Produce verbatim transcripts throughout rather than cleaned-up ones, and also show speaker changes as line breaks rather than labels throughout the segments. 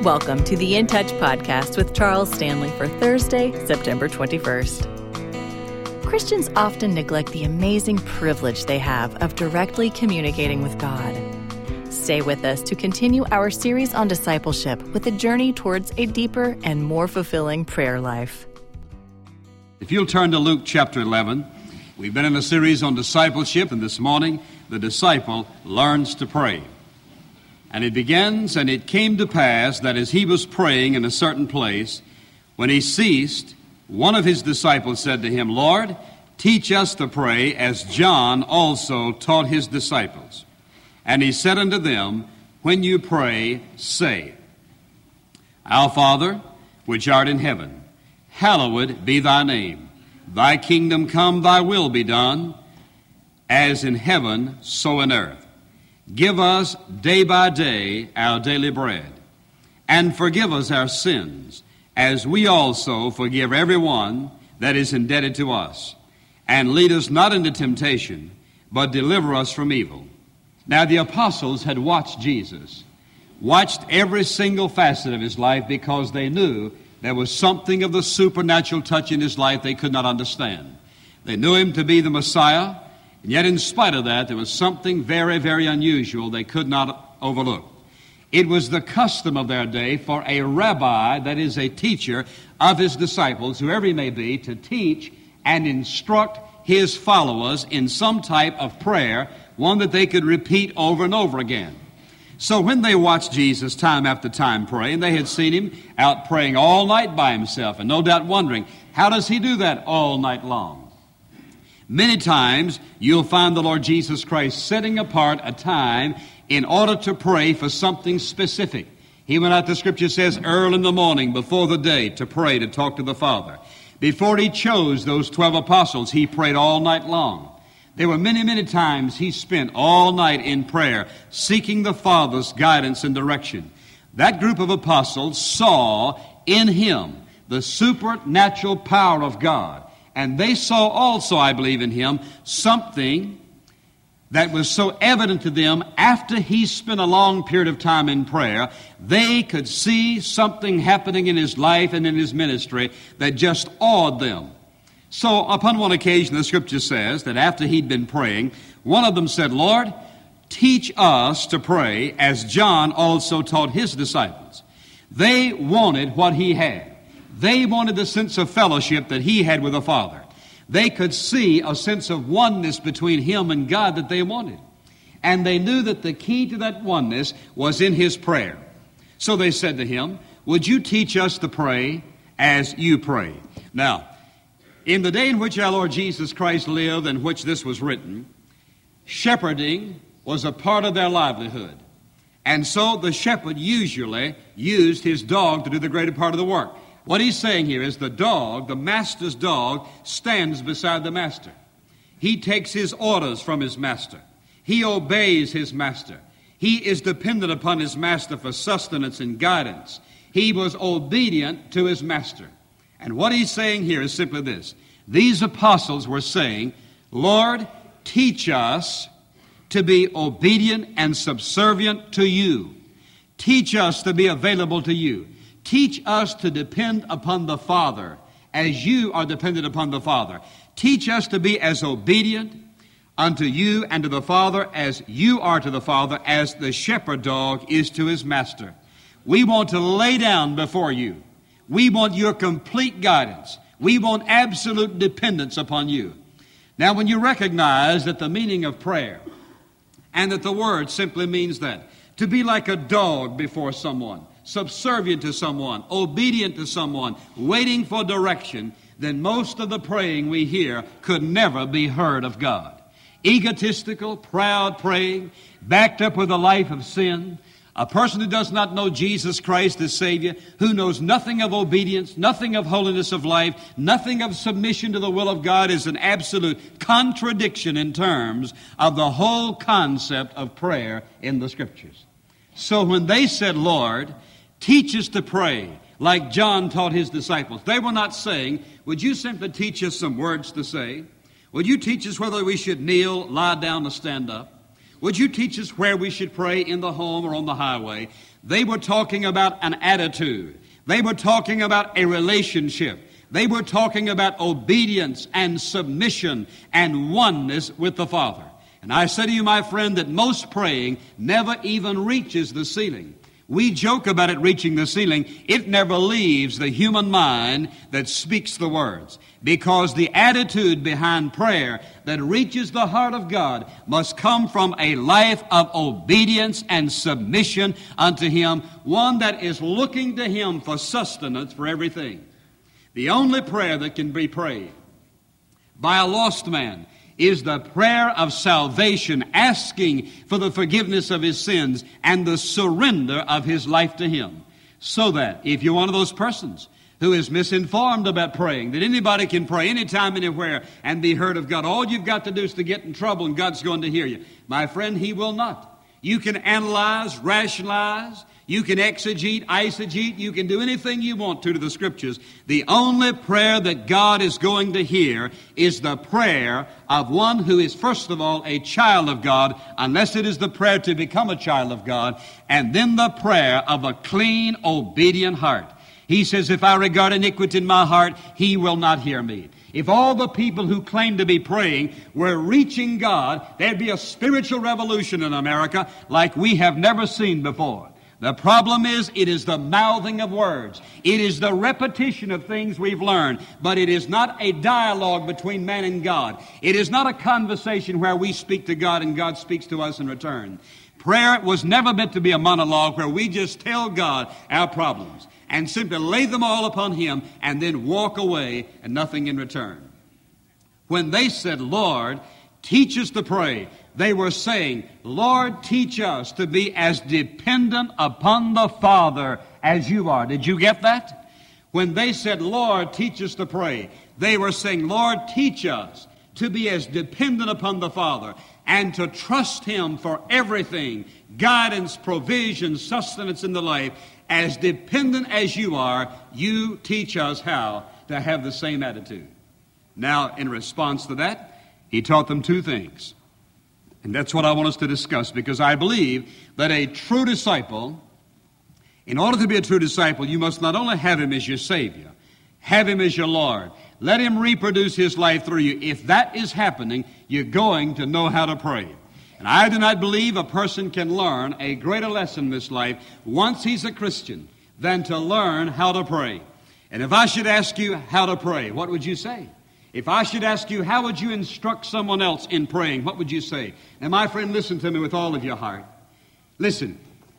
Welcome to the In Touch podcast with Charles Stanley for Thursday, September twenty-first. Christians often neglect the amazing privilege they have of directly communicating with God. Stay with us to continue our series on discipleship with a journey towards a deeper and more fulfilling prayer life.
If you'll turn to Luke chapter eleven, we've been in a series on discipleship, and this morning, the disciple learns to pray. And it begins, and it came to pass that as he was praying in a certain place, when he ceased, one of his disciples said to him, Lord, teach us to pray as John also taught his disciples. And he said unto them, when you pray, say, Our Father, which art in heaven, hallowed be thy name. Thy kingdom come, thy will be done, as in heaven, so in earth. Give us day by day our daily bread, and forgive us our sins, as we also forgive everyone that is indebted to us. And lead us not into temptation, but deliver us from evil. Now the apostles had watched Jesus, watched every single facet of his life, because they knew there was something of the supernatural touch in his life they could not understand. They knew him to be the Messiah, and yet in spite of that, there was something very, very unusual they could not overlook. It was the custom of their day for a rabbi, that is a teacher of his disciples, whoever he may be, to teach and instruct his followers in some type of prayer, one that they could repeat over and over again. So when they watched Jesus time after time praying, they had seen him out praying all night by himself, and no doubt wondering, how does he do that all night long? Many times you'll find the Lord Jesus Christ setting apart a time in order to pray for something specific. He went out, the Scripture says, early in the morning before the day to pray, to talk to the Father. Before he chose those twelve apostles, he prayed all night long. There were many, many times he spent all night in prayer, seeking the Father's guidance and direction. That group of apostles saw in him the supernatural power of God. And they saw also, I believe, in him something that was so evident to them after he spent a long period of time in prayer. They could see something happening in his life and in his ministry that just awed them. So upon one occasion, the Scripture says that after he'd been praying, one of them said, Lord, teach us to pray as John also taught his disciples. They wanted what he had. They wanted the sense of fellowship that he had with the Father. They could see a sense of oneness between him and God that they wanted. And they knew that the key to that oneness was in his prayer. So they said to him, would you teach us to pray as you pray? Now, in the day in which our Lord Jesus Christ lived, in which this was written, shepherding was a part of their livelihood. And so the shepherd usually used his dog to do the greater part of the work. What he's saying here is the dog, the master's dog, stands beside the master. He takes his orders from his master. He obeys his master. He is dependent upon his master for sustenance and guidance. He was obedient to his master. And what he's saying here is simply this. These apostles were saying, Lord, teach us to be obedient and subservient to you. Teach us to be available to you. Teach us to depend upon the Father as you are dependent upon the Father. Teach us to be as obedient unto you and to the Father as you are to the Father, as the shepherd dog is to his master. We want to lay down before you. We want your complete guidance. We want absolute dependence upon you. Now, when you recognize that the meaning of prayer and that the word simply means that, to be like a dog before someone, subservient to someone, obedient to someone, waiting for direction, then most of the praying we hear could never be heard of God. Egotistical, proud praying, backed up with a life of sin, a person who does not know Jesus Christ as Savior, who knows nothing of obedience, nothing of holiness of life, nothing of submission to the will of God, is an absolute contradiction in terms of the whole concept of prayer in the Scriptures. So when they said, Lord, teach us to pray like John taught his disciples, they were not saying, would you simply teach us some words to say? Would you teach us whether we should kneel, lie down, or stand up? Would you teach us where we should pray in the home or on the highway? They were talking about an attitude. They were talking about a relationship. They were talking about obedience and submission and oneness with the Father. And I say to you, my friend, that most praying never even reaches the ceiling. We joke about it reaching the ceiling. It never leaves the human mind that speaks the words. Because the attitude behind prayer that reaches the heart of God must come from a life of obedience and submission unto Him, one that is looking to Him for sustenance for everything. The only prayer that can be prayed by a lost man is the prayer of salvation, asking for the forgiveness of his sins and the surrender of his life to Him. So that if you're one of those persons who is misinformed about praying, that anybody can pray anytime, anywhere, and be heard of God, all you've got to do is to get in trouble and God's going to hear you. My friend, He will not. You can analyze, rationalize, you can exegete, eisegete, you can do anything you want to to the Scriptures. The only prayer that God is going to hear is the prayer of one who is, first of all, a child of God, unless it is the prayer to become a child of God, and then the prayer of a clean, obedient heart. He says, if I regard iniquity in my heart, He will not hear me. If all the people who claim to be praying were reaching God, there'd be a spiritual revolution in America like we have never seen before. The problem is, it is the mouthing of words. It is the repetition of things we've learned. But it is not a dialogue between man and God. It is not a conversation where we speak to God and God speaks to us in return. Prayer was never meant to be a monologue where we just tell God our problems and simply lay them all upon Him and then walk away and nothing in return. When they said, Lord, teach us to pray, they were saying, Lord, teach us to be as dependent upon the Father as You are. Did you get that? When they said, Lord, teach us to pray, they were saying, Lord, teach us to be as dependent upon the Father and to trust Him for everything, guidance, provision, sustenance in the life. As dependent as You are, You teach us how to have the same attitude. Now, in response to that, He taught them two things. And that's what I want us to discuss, because I believe that a true disciple, in order to be a true disciple, you must not only have Him as your Savior, have Him as your Lord. Let Him reproduce His life through you. If that is happening, you're going to know how to pray. And I do not believe a person can learn a greater lesson in this life once he's a Christian than to learn how to pray. And if I should ask you how to pray, what would you say? If I should ask you, how would you instruct someone else in praying, what would you say? Now, my friend, listen to me with all of your heart. Listen,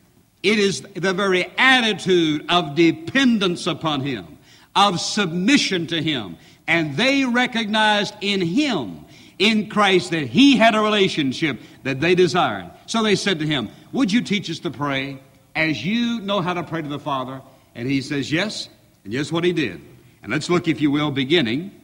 it is the very attitude of dependence upon Him, of submission to Him. And they recognized in Him, in Christ, that He had a relationship that they desired. So they said to Him, would you teach us to pray as You know how to pray to the Father? And He says, yes. And guess what He did? And let's look, if you will, beginning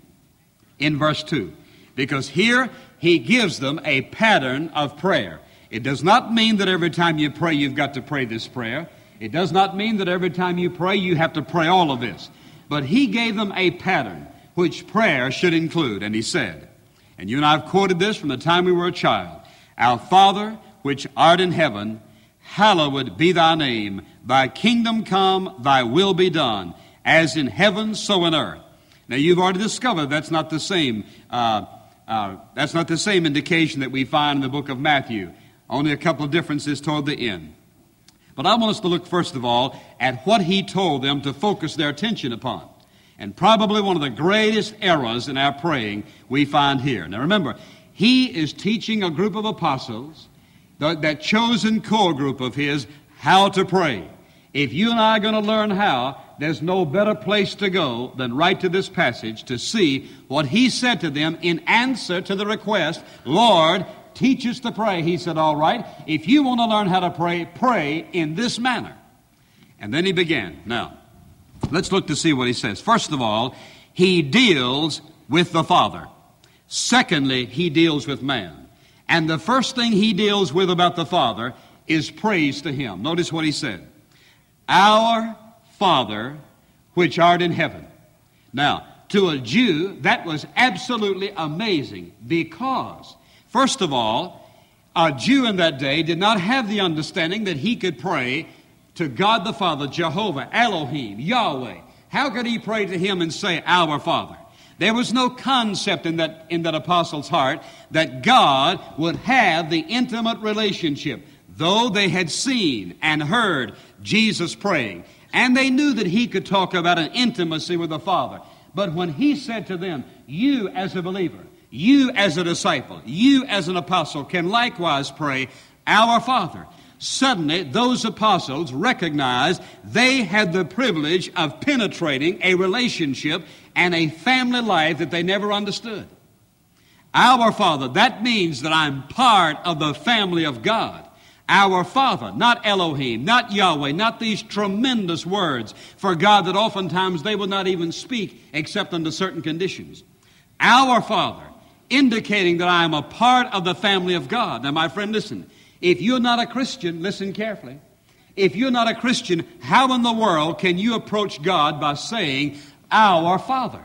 in verse two. Because here He gives them a pattern of prayer. It does not mean that every time you pray, you've got to pray this prayer. It does not mean that every time you pray, you have to pray all of this. But He gave them a pattern which prayer should include. And He said, and you and I have quoted this from the time we were a child, Our Father, which art in heaven, hallowed be Thy name. Thy kingdom come, Thy will be done, as in heaven, so in earth. Now, you've already discovered that's not the same. Uh, uh, that's not the same indication that we find in the book of Matthew. Only a couple of differences toward the end. But I want us to look first of all at what He told them to focus their attention upon. And probably one of the greatest errors in our praying we find here. Now, remember, He is teaching a group of apostles, that chosen core group of His, how to pray. If you and I are going to learn how, there's no better place to go than right to this passage to see what He said to them in answer to the request, Lord, teach us to pray. He said, all right, if you want to learn how to pray, pray in this manner. And then He began. Now, let's look to see what He says. First of all, He deals with the Father. Secondly, He deals with man. And the first thing He deals with about the Father is praise to Him. Notice what He said. Our Father, which art in heaven. Now, to a Jew, that was absolutely amazing because, first of all, a Jew in that day did not have the understanding that he could pray to God the Father, Jehovah, Elohim, Yahweh. How could he pray to him and say, Our Father? There was no concept in that, in that apostle's heart that God would have the intimate relationship, though they had seen and heard Jesus praying. And they knew that he could talk about an intimacy with the Father. But when he said to them, you as a believer, you as a disciple, you as an apostle can likewise pray, Our Father. Suddenly, those apostles recognized they had the privilege of penetrating a relationship and a family life that they never understood. Our Father, that means that I'm part of the family of God. Our Father, not Elohim, not Yahweh, not these tremendous words for God that oftentimes they will not even speak except under certain conditions. Our Father, indicating that I am a part of the family of God. Now, my friend, listen. If you're not a Christian, listen carefully. If you're not a Christian, how in the world can you approach God by saying, Our Father?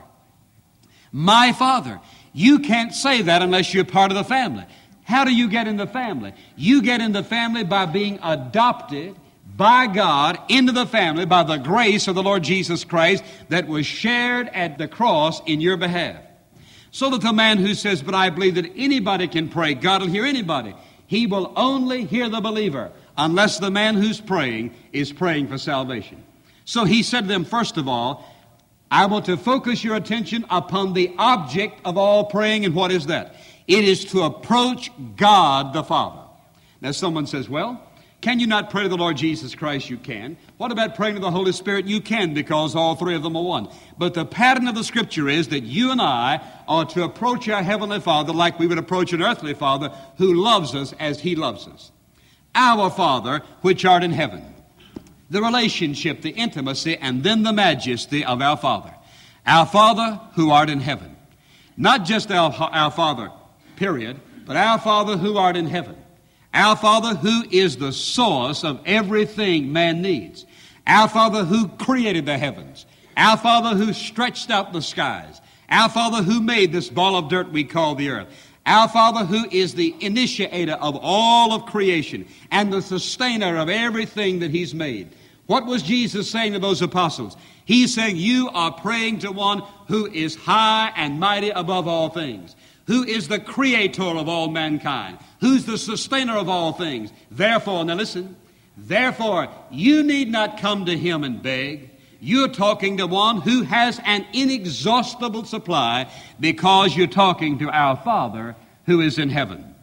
My Father. You can't say that unless you're part of the family. How do you get in the family? You get in the family by being adopted by God into the family by the grace of the Lord Jesus Christ that was shared at the cross in your behalf. So that the man who says, but I believe that anybody can pray, God will hear anybody. He will only hear the believer unless the man who's praying is praying for salvation. So he said to them, first of all, I want to focus your attention upon the object of all praying. And what is that? It is to approach God the Father. Now someone says, well, can you not pray to the Lord Jesus Christ? You can. What about praying to the Holy Spirit? You can, because all three of them are one. But the pattern of the Scripture is that you and I are to approach our Heavenly Father like we would approach an earthly Father who loves us as He loves us. Our Father, which art in heaven. The relationship, the intimacy, and then the majesty of our Father. Our Father who art in heaven. Not just our, our Father, period, but our Father who art in heaven. Our Father who is the source of everything man needs. Our Father who created the heavens. Our Father who stretched out the skies. Our Father who made this ball of dirt we call the earth. Our Father who is the initiator of all of creation and the sustainer of everything that He's made. What was Jesus saying to those apostles? He's saying, you are praying to one who is high and mighty above all things, who is the creator of all mankind, who's the sustainer of all things. Therefore, now listen, therefore, you need not come to Him and beg. You're talking to one who has an inexhaustible supply because you're talking to our Father who is in heaven.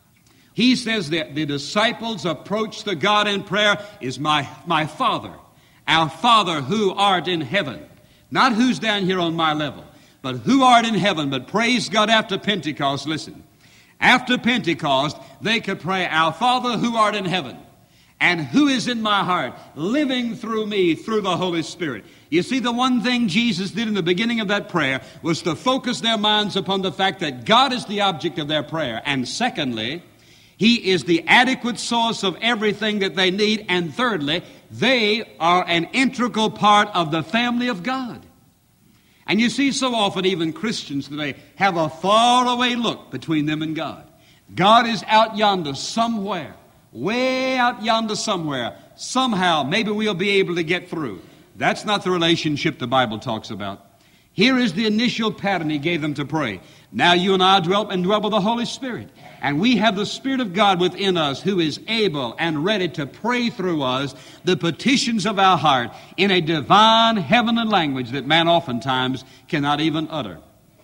He says that the disciples approach the God in prayer is my, my Father, our Father who art in heaven. Not who's down here on my level, but who art in heaven. But praise God, after Pentecost, listen. After Pentecost, they could pray, our Father who art in heaven, and who is in my heart, living through me through the Holy Spirit. You see, the one thing Jesus did in the beginning of that prayer was to focus their minds upon the fact that God is the object of their prayer. And secondly, He is the adequate source of everything that they need. And thirdly, they are an integral part of the family of God. And you see, so often even Christians today have a faraway look between them and God. God is out yonder somewhere, way out yonder somewhere. Somehow, maybe we'll be able to get through. That's not the relationship the Bible talks about. Here is the initial pattern He gave them to pray. Now you and I dwell and dwell with the Holy Spirit. And we have the Spirit of God within us who is able and ready to pray through us the petitions of our heart in a divine heavenly language that man oftentimes cannot even utter.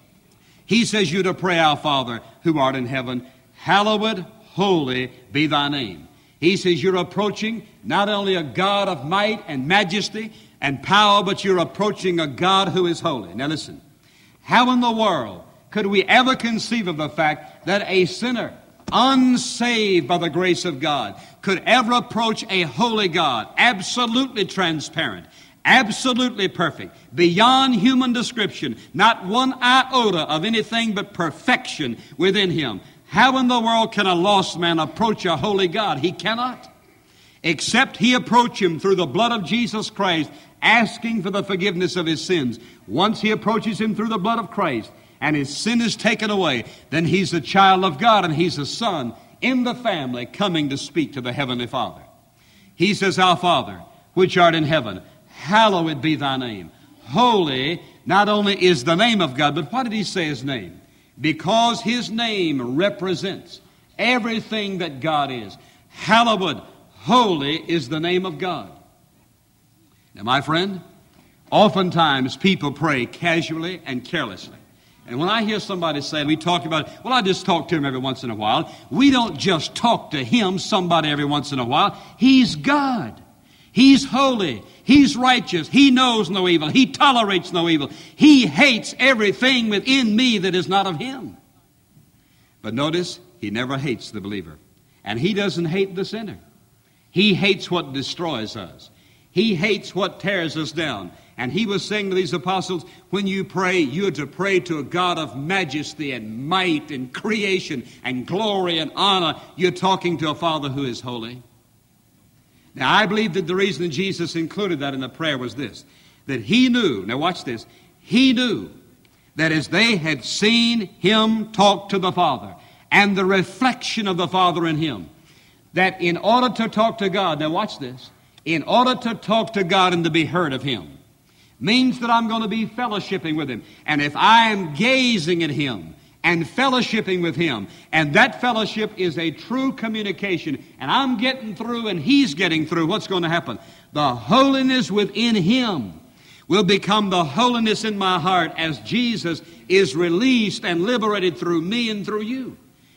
He says you to pray, our Father who art in heaven, hallowed, holy be thy name. He says you're approaching not only a God of might and majesty and power, but you're approaching a God who is holy. Now listen, how in the world could we ever conceive of the fact that a sinner, unsaved by the grace of God, could ever approach a holy God, absolutely transparent, absolutely perfect, beyond human description, not one iota of anything but perfection within Him? How in the world can a lost man approach a holy God? He cannot. Except he approach Him through the blood of Jesus Christ, asking for the forgiveness of his sins. Once he approaches Him through the blood of Christ, and his sin is taken away, then he's a child of God and he's a son in the family coming to speak to the Heavenly Father. He says, our Father, which art in heaven, hallowed be thy name. Holy not only is the name of God, but what did he say his name? Because his name represents everything that God is. Hallowed, holy is the name of God. Now, my friend, oftentimes people pray casually and carelessly. And when I hear somebody say, we talk about, well, I just talk to him every once in a while. We don't just talk to him, somebody every once in a while. He's God. He's holy. He's righteous. He knows no evil. He tolerates no evil. He hates everything within me that is not of him. But notice, he never hates the believer. And he doesn't hate the sinner. He hates what destroys us. He hates what tears us down. And he was saying to these apostles, when you pray, you're to pray to a God of majesty and might and creation and glory and honor. You're talking to a Father who is holy. Now, I believe that the reason Jesus included that in the prayer was this, that he knew, now watch this, he knew that as they had seen him talk to the Father and the reflection of the Father in him, that in order to talk to God, now watch this, in order to talk to God and to be heard of him, means that I'm going to be fellowshipping with him. And if I am gazing at him and fellowshipping with him, and that fellowship is a true communication, and I'm getting through and he's getting through, what's going to happen? The holiness within him will become the holiness in my heart as Jesus is released and liberated through me and through you.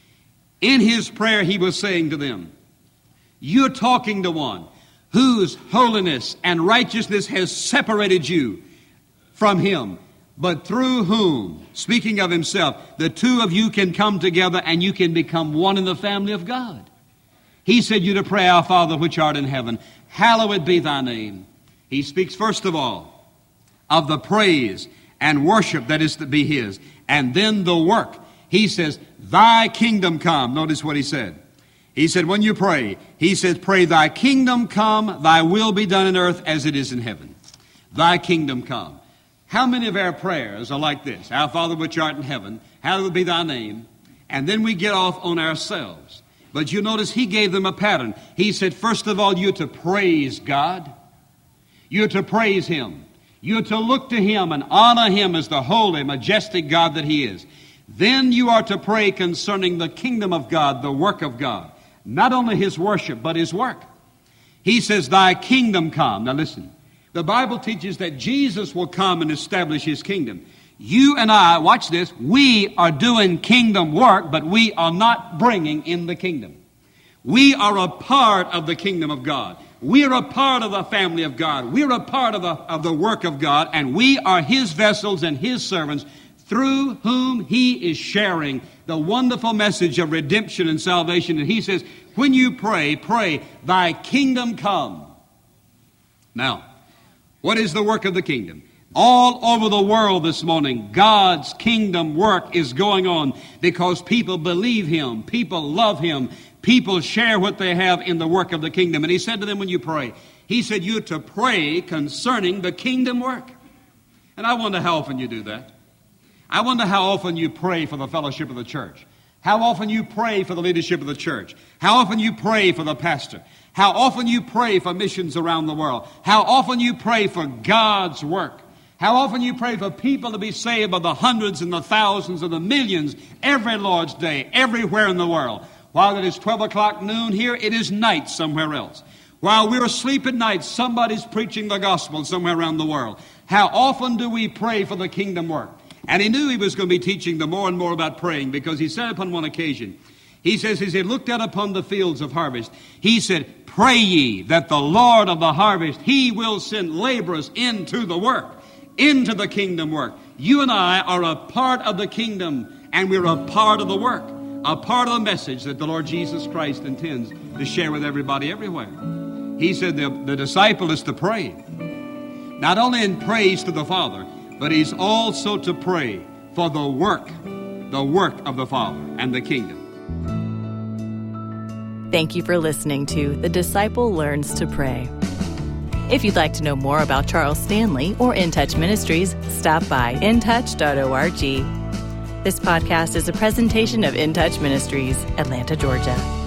In his prayer, he was saying to them, you're talking to one whose holiness and righteousness has separated you from him, but through whom, speaking of himself, the two of you can come together and you can become one in the family of God. He said you to pray, our Father which art in heaven, hallowed be thy name. He speaks first of all of the praise and worship that is to be his, and then the work. He says, thy kingdom come. Notice what he said. He said, when you pray, he says, pray thy kingdom come, thy will be done in earth as it is in heaven. Thy kingdom come. How many of our prayers are like this? Our Father which art in heaven, hallowed be thy name. And then we get off on ourselves. But you notice he gave them a pattern. He said, first of all, you're to praise God. You're to praise him. You're to look to him and honor him as the holy, majestic God that he is. Then you are to pray concerning the kingdom of God, the work of God. Not only his worship, but his work. He says, thy kingdom come. Now listen, the Bible teaches that Jesus will come and establish his kingdom. You and I, watch this, we are doing kingdom work, but we are not bringing in the kingdom. We are a part of the kingdom of God. We are a part of the family of God. We are a part of the, of the work of God, and we are his vessels and his servants through whom he is sharing the wonderful message of redemption and salvation. And he says, when you pray, pray, thy kingdom come. Now, what is the work of the kingdom? All over the world this morning, God's kingdom work is going on because people believe him, people love him, people share what they have in the work of the kingdom. And he said to them when you pray, he said you're to pray concerning the kingdom work. And I wonder how often you do that. I wonder how often you pray for the fellowship of the church. How often you pray for the leadership of the church. How often you pray for the pastor. How often you pray for missions around the world. How often you pray for God's work. How often you pray for people to be saved by the hundreds and the thousands and the millions every Lord's Day, everywhere in the world. While it is twelve o'clock noon here, it is night somewhere else. While we're asleep at night, somebody's preaching the gospel somewhere around the world. How often do we pray for the kingdom work? And he knew he was going to be teaching them more and more about praying because he said upon one occasion, he says, as he looked out upon the fields of harvest, he said, pray ye that the Lord of the harvest, he will send laborers into the work, into the kingdom work. You and I are a part of the kingdom and we're a part of the work, a part of the message that the Lord Jesus Christ intends to share with everybody everywhere. He said the, the disciple is to pray, not only in praise to the Father, but he's also to pray for the work, the work of the Father and the kingdom.
Thank you for listening to The Disciple Learns to Pray. If you'd like to know more about Charles Stanley or In Touch Ministries, stop by in touch dot org. This podcast is a presentation of In Touch Ministries, Atlanta, Georgia.